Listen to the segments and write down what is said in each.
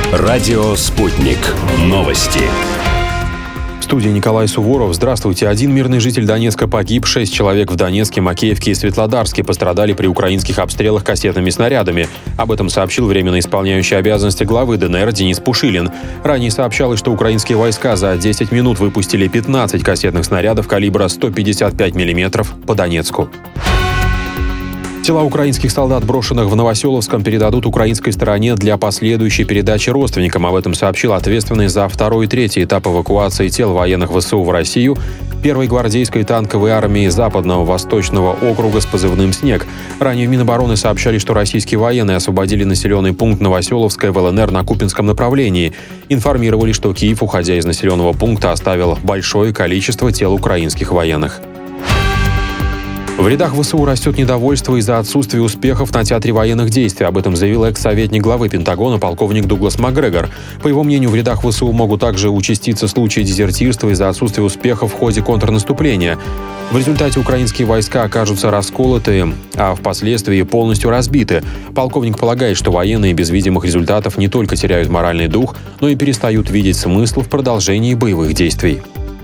Радио «Спутник». Новости. В студии Николай Суворов. Здравствуйте. Один мирный житель Донецка погиб, 6 человек в Донецке, Макеевке и Светлодарске пострадали при украинских обстрелах кассетными снарядами. Об этом сообщил временно исполняющий обязанности главы ДНР Денис Пушилин. Ранее сообщалось, что украинские войска за 10 минут выпустили 15 кассетных снарядов калибра 155 мм по Донецку. Тела украинских солдат, брошенных в Новоселовском, передадут украинской стороне для последующей передачи родственникам. Об этом сообщил ответственный за 2 и 3 этап эвакуации тел военных ВСУ в Россию 1-й гвардейской танковой армии Западного Восточного округа с позывным «Снег». Ранее в Минобороны сообщали, что российские военные освободили населенный пункт Новоселовское в ЛНР на Купинском направлении. Информировали, что Киев, уходя из населенного пункта, оставил большое количество тел украинских военных. В рядах ВСУ растет недовольство из-за отсутствия успехов на театре военных действий. Об этом заявил экс-советник главы Пентагона полковник Дуглас Макгрегор. По его мнению, в рядах ВСУ могут также участиться случаи дезертирства из-за отсутствия успехов в ходе контрнаступления. В результате украинские войска окажутся расколоты, а впоследствии полностью разбиты. Полковник полагает, что военные без видимых результатов не только теряют моральный дух, но и перестают видеть смысл в продолжении боевых действий.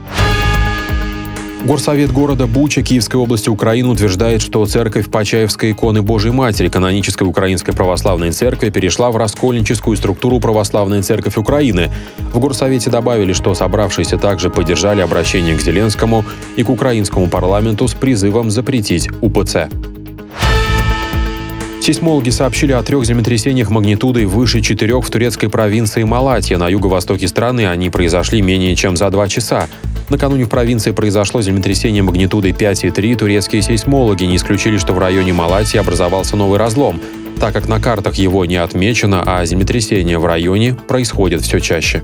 Горсовет города Буча Киевской области Украины утверждает, что церковь Почаевской иконы Божией Матери канонической Украинской Православной Церкви перешла в раскольническую структуру Православная Церковь Украины. В Горсовете добавили, что собравшиеся также поддержали обращение к Зеленскому и к украинскому парламенту с призывом запретить УПЦ. Сейсмологи сообщили о 3 землетрясениях магнитудой выше 4 в турецкой провинции Малатья. На юго-востоке страны они произошли менее чем за 2 часа. Накануне в провинции произошло землетрясение магнитудой 5,3. Турецкие сейсмологи не исключили, что в районе Малатьи образовался новый разлом, так как на картах его не отмечено, а землетрясения в районе происходят все чаще.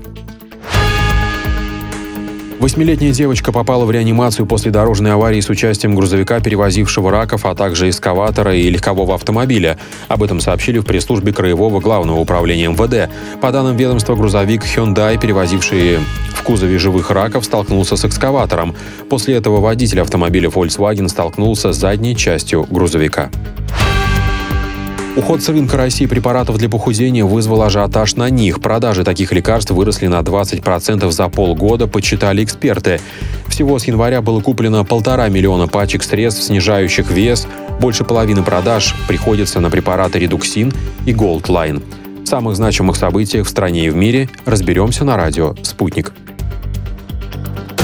8-летняя девочка попала в реанимацию после дорожной аварии с участием грузовика, перевозившего раков, а также эскаватора и легкового автомобиля. Об этом сообщили в пресс-службе Краевого главного управления МВД. По данным ведомства, грузовик Hyundai, перевозивший в кузове живых раков, столкнулся с экскаватором. После этого водитель автомобиля Volkswagen столкнулся с задней частью грузовика. Уход с рынка России препаратов для похудения вызвал ажиотаж на них. Продажи таких лекарств выросли на 20% за полгода, подсчитали эксперты. Всего с января было куплено 1,5 миллиона пачек средств, снижающих вес. Больше половины продаж приходится на препараты Редуксин и Goldline. В самых значимых событиях в стране и в мире разберемся на радио «Спутник».